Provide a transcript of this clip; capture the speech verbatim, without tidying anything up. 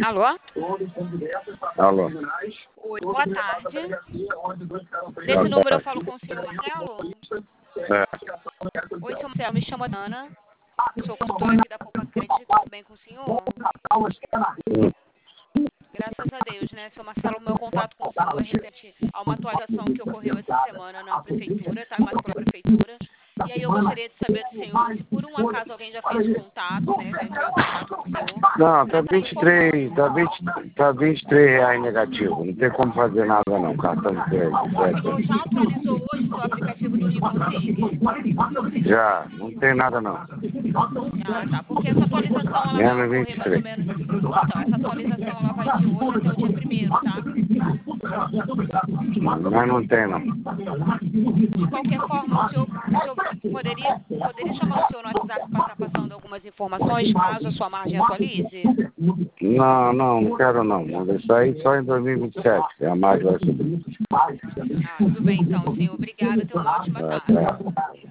Alô? Alô. Oi, boa tarde. Desse número eu falo com o senhor Marcelo? É. Oi, senhor Marcelo, me chamo Ana. Sou consultora aqui da Poupança Crédito, tudo bem com o senhor? Graças a Deus, né, senhor Marcelo, meu contato com o senhor é referente a uma atualização que ocorreu essa semana na prefeitura, tá? Mas pela prefeitura. E aí eu gostaria de saber do senhor se por um acaso alguém já fez contato, né, já entrou em contato com o senhor. Não, tá vinte e três, tá vinte, tá vinte e três reais negativo. Não tem como fazer nada não, cartão de crédito. O senhor já atualizou hoje o seu aplicativo do Limão Sig? Já, não tem nada não. Ah, tá, porque essa atualização ela vai ocorrer mais ou menos. Então, essa atualização ela vai de hoje até o dia primeiro, tá? Mas não tem não. De qualquer forma, o senhor, o senhor poderia, poderia chamar o senhor no WhatsApp para estar passando algumas informações, caso a sua margem atualize? Não, não, não quero não. Isso aí só em dois mil e vinte e sete. A mais vai subir. Ah, tudo bem então, senhor. Obrigada. Tenha uma ótima tarde.